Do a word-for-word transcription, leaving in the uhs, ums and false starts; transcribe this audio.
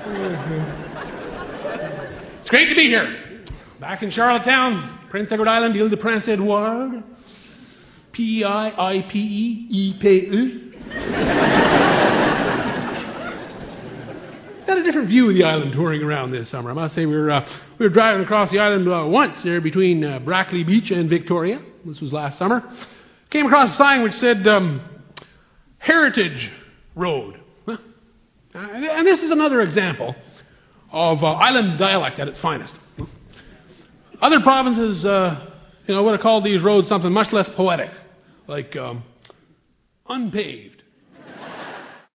It's great to be here. Back in Charlottetown, Prince Edward Island, Ile de Prince Edward. P I I P E E P E. Got a different view of the island touring around this summer. I must say we were, uh, we were driving across the island uh, once there between uh, Brackley Beach and Victoria. This was last summer. Came across a sign which said um, Heritage Road. Huh? Uh, and this is another example of uh, island dialect at its finest. Other provinces, uh, you know, would have called these roads something much less poetic, like um, unpaved.